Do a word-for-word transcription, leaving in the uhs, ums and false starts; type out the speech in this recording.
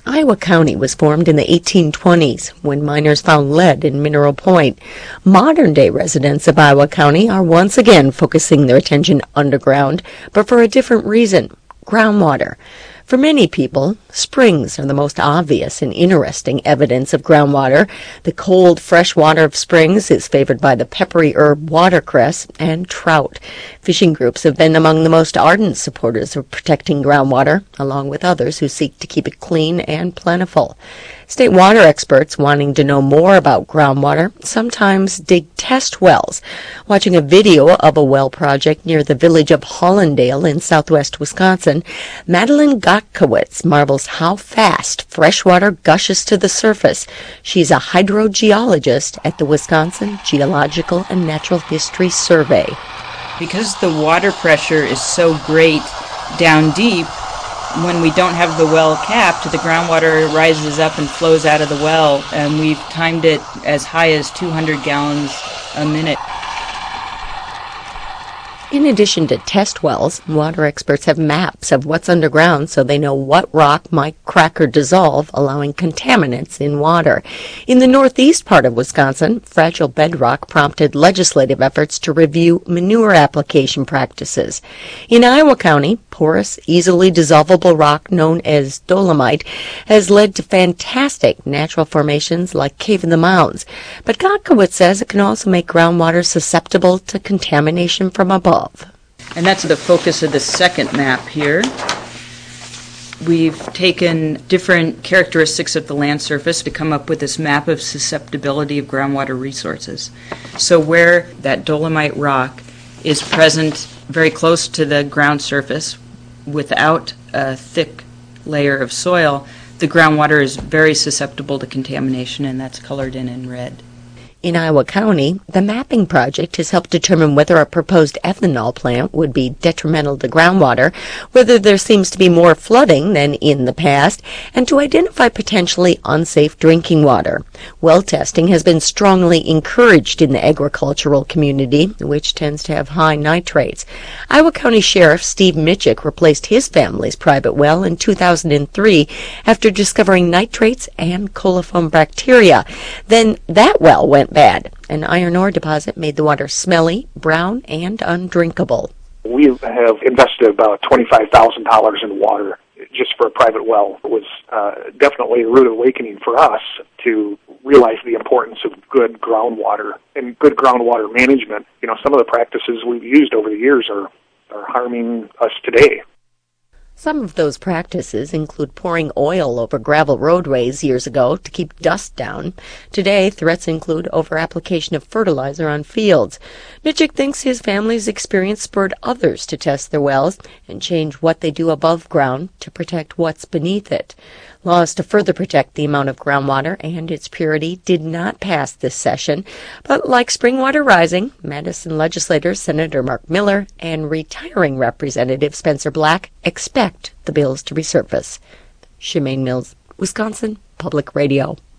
Iowa County was formed in the eighteen twenties when miners found lead in Mineral Point. Modern-day residents of Iowa County are once again focusing their attention underground, but for a different reason: groundwater. For many people, springs are the most obvious and interesting evidence of groundwater. The cold, fresh water of springs is favored by the peppery herb watercress and trout. Fishing groups have been among the most ardent supporters of protecting groundwater, along with others who seek to keep it clean and plentiful. State water experts wanting to know more about groundwater sometimes dig test wells. Watching a video of a well project near the village of Hollandale in southwest Wisconsin, Madeline Gotkowitz marvels how fast fresh water gushes to the surface. She's a hydrogeologist at the Wisconsin Geological and Natural History Survey. Because the water pressure is so great down deep, when we don't have the well capped, the groundwater rises up and flows out of the well, and we've timed it as high as two hundred gallons a minute. In addition to test wells, water experts have maps of what's underground so they know what rock might crack or dissolve, allowing contaminants in water. In the northeast part of Wisconsin, fragile bedrock prompted legislative efforts to review manure application practices. In Iowa County, porous, easily dissolvable rock known as dolomite has led to fantastic natural formations like Cave in the Mounds. But Gotkowitz says it can also make groundwater susceptible to contamination from above. And that's the focus of the second map here. We've taken different characteristics of the land surface to come up with this map of susceptibility of groundwater resources. So where that dolomite rock is present very close to the ground surface without a thick layer of soil, the groundwater is very susceptible to contamination, and that's colored in in red. In Iowa County, the mapping project has helped determine whether a proposed ethanol plant would be detrimental to groundwater, whether there seems to be more flooding than in the past, and to identify potentially unsafe drinking water. Well testing has been strongly encouraged in the agricultural community, which tends to have high nitrates. Iowa County Sheriff Steve Mitchick replaced his family's private well in two thousand three after discovering nitrates and coliform bacteria. Then that well went bad. An iron ore deposit made the water smelly, brown, and undrinkable. We have invested about twenty-five thousand dollars in water just for a private well. It was uh, definitely a rude awakening for us to realize the importance of good groundwater and good groundwater management. You know, some of the practices we've used over the years are, are harming us today. Some of those practices include pouring oil over gravel roadways years ago to keep dust down. Today, threats include over-application of fertilizer on fields. Mitchick thinks his family's experience spurred others to test their wells and change what they do above ground to protect what's beneath it. Laws to further protect the amount of groundwater and its purity did not pass this session, but like spring water rising, Madison legislators Senator Mark Miller and retiring Representative Spencer Black expect the bills to resurface. Shemaine Mills, Wisconsin Public Radio.